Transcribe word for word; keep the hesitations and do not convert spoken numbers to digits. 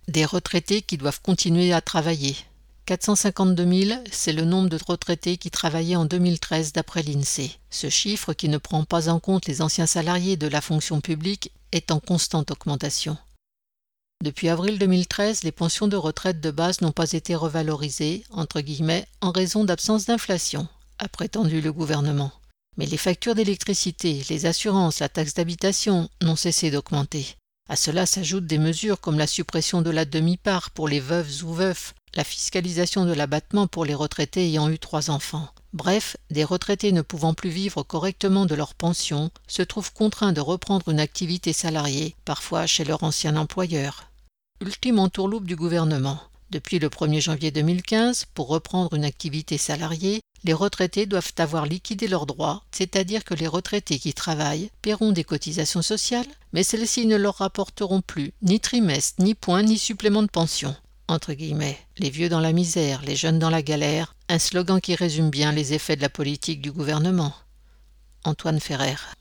des retraités qui doivent continuer à travailler. quatre cent cinquante-deux mille, c'est le nombre de retraités qui travaillaient en deux mille treize d'après l'INSEE. Ce chiffre, qui ne prend pas en compte les anciens salariés de la fonction publique, est en constante augmentation. Depuis avril deux mille treize, les pensions de retraite de base n'ont pas été revalorisées, entre guillemets, en raison d'absence d'inflation, a prétendu le gouvernement. Mais les factures d'électricité, les assurances, la taxe d'habitation n'ont cessé d'augmenter. À cela s'ajoutent des mesures comme la suppression de la demi-part pour les veuves ou veufs, la fiscalisation de l'abattement pour les retraités ayant eu trois enfants. Bref, des retraités ne pouvant plus vivre correctement de leur pension se trouvent contraints de reprendre une activité salariée, parfois chez leur ancien employeur. Ultime entourloupe du gouvernement. Depuis le premier janvier deux mille quinze, pour reprendre une activité salariée, les retraités doivent avoir liquidé leurs droits, c'est-à-dire que les retraités qui travaillent paieront des cotisations sociales, mais celles-ci ne leur rapporteront plus ni trimestre, ni points, ni supplément de pension. Entre guillemets, les vieux dans la misère, les jeunes dans la galère, un slogan qui résume bien les effets de la politique du gouvernement. Antoine Ferrer.